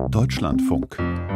Deutschlandfunk.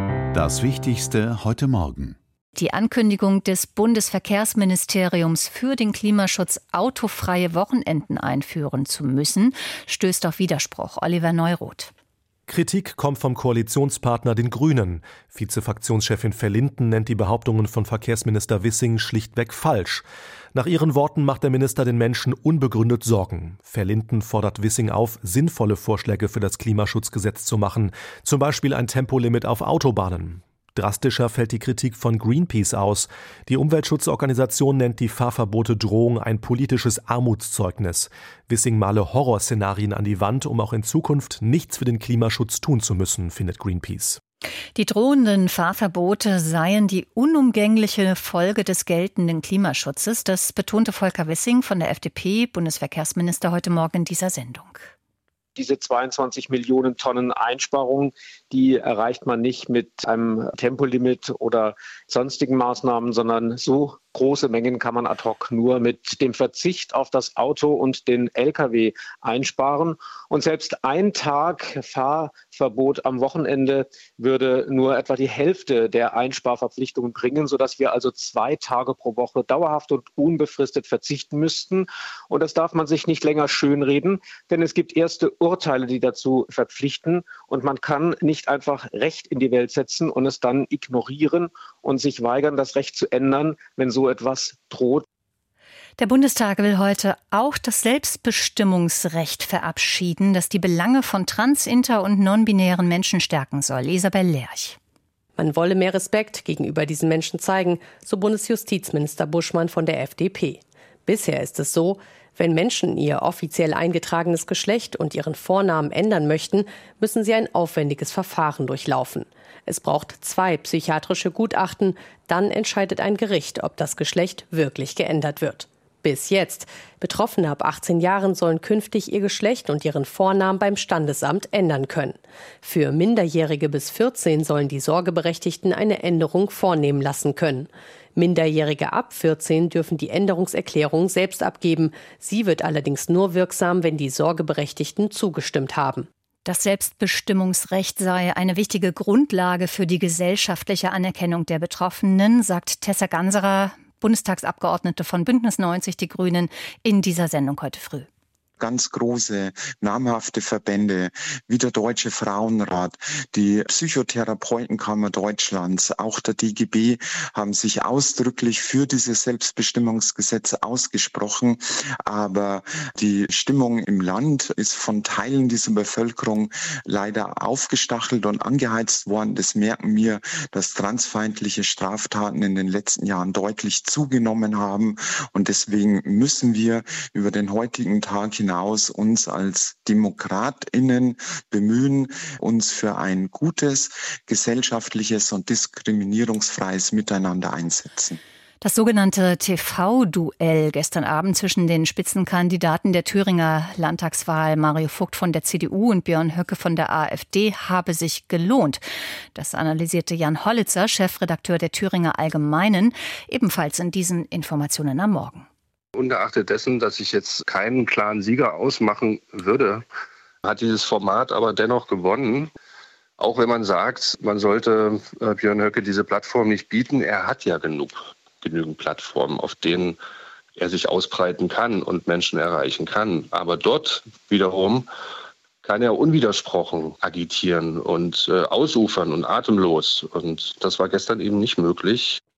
Das Wichtigste heute Morgen. Die Ankündigung des Bundesverkehrsministeriums, für den Klimaschutz autofreie Wochenenden einführen zu müssen, stößt auf Widerspruch. Oliver Neuroth. Kritik kommt vom Koalitionspartner den Grünen. Vizefraktionschefin Verlinden nennt die Behauptungen von Verkehrsminister Wissing schlichtweg falsch. Nach ihren Worten macht der Minister den Menschen unbegründet Sorgen. Verlinden fordert Wissing auf, sinnvolle Vorschläge für das Klimaschutzgesetz zu machen, zum Beispiel ein Tempolimit auf Autobahnen. Drastischer fällt die Kritik von Greenpeace aus. Die Umweltschutzorganisation nennt die Fahrverbote-Drohung ein politisches Armutszeugnis. Wissing male Horrorszenarien an die Wand, um auch in Zukunft nichts für den Klimaschutz tun zu müssen, findet Greenpeace. Die drohenden Fahrverbote seien die unumgängliche Folge des geltenden Klimaschutzes. Das betonte Volker Wissing von der FDP, Bundesverkehrsminister, heute Morgen in dieser Sendung. Diese 22 Millionen Tonnen Einsparungen, die erreicht man nicht mit einem Tempolimit oder sonstigen Maßnahmen, sondern so große Mengen kann man ad hoc nur mit dem Verzicht auf das Auto und den Lkw einsparen. Und selbst ein Tag Fahrverbot am Wochenende würde nur etwa die Hälfte der Einsparverpflichtungen bringen, sodass wir also 2 Tage pro Woche dauerhaft und unbefristet verzichten müssten. Und das darf man sich nicht länger schönreden, denn es gibt erste Urteile, die dazu verpflichten. Und man kann nicht einfach Recht in die Welt setzen und es dann ignorieren und sich weigern, das Recht zu ändern, wenn so etwas droht. Der Bundestag will heute auch das Selbstbestimmungsrecht verabschieden, das die Belange von trans-, inter- und non-binären Menschen stärken soll. Isabel Lerch. Man wolle mehr Respekt gegenüber diesen Menschen zeigen, so Bundesjustizminister Buschmann von der FDP. Bisher ist es so, wenn Menschen ihr offiziell eingetragenes Geschlecht und ihren Vornamen ändern möchten, müssen sie ein aufwendiges Verfahren durchlaufen. Es braucht 2 psychiatrische Gutachten, dann entscheidet ein Gericht, ob das Geschlecht wirklich geändert wird. Bis jetzt. Betroffene ab 18 Jahren sollen künftig ihr Geschlecht und ihren Vornamen beim Standesamt ändern können. Für Minderjährige bis 14 sollen die Sorgeberechtigten eine Änderung vornehmen lassen können. Minderjährige ab 14 dürfen die Änderungserklärung selbst abgeben. Sie wird allerdings nur wirksam, wenn die Sorgeberechtigten zugestimmt haben. Das Selbstbestimmungsrecht sei eine wichtige Grundlage für die gesellschaftliche Anerkennung der Betroffenen, sagt Tessa Ganserer, Bundestagsabgeordnete von Bündnis 90 Die Grünen, in dieser Sendung heute früh. Ganz große, namhafte Verbände wie der Deutsche Frauenrat, die Psychotherapeutenkammer Deutschlands, auch der DGB haben sich ausdrücklich für dieses Selbstbestimmungsgesetz ausgesprochen. Aber die Stimmung im Land ist von Teilen dieser Bevölkerung leider aufgestachelt und angeheizt worden. Das merken wir, dass transfeindliche Straftaten in den letzten Jahren deutlich zugenommen haben. Und deswegen müssen wir über den heutigen Tag hinaus uns als DemokratInnen bemühen, uns für ein gutes, gesellschaftliches und diskriminierungsfreies Miteinander einsetzen. Das sogenannte TV-Duell gestern Abend zwischen den Spitzenkandidaten der Thüringer Landtagswahl, Mario Vogt von der CDU und Björn Höcke von der AfD, habe sich gelohnt. Das analysierte Jan Hollitzer, Chefredakteur der Thüringer Allgemeinen, ebenfalls in diesen Informationen am Morgen. Ungeachtet dessen, dass ich jetzt keinen klaren Sieger ausmachen würde, hat dieses Format aber dennoch gewonnen. Auch wenn man sagt, man sollte Björn Höcke diese Plattform nicht bieten. Er hat ja genügend Plattformen, auf denen er sich ausbreiten kann und Menschen erreichen kann. Aber dort wiederum kann er unwidersprochen agitieren und ausufern und atemlos. Und das war gestern eben nicht möglich.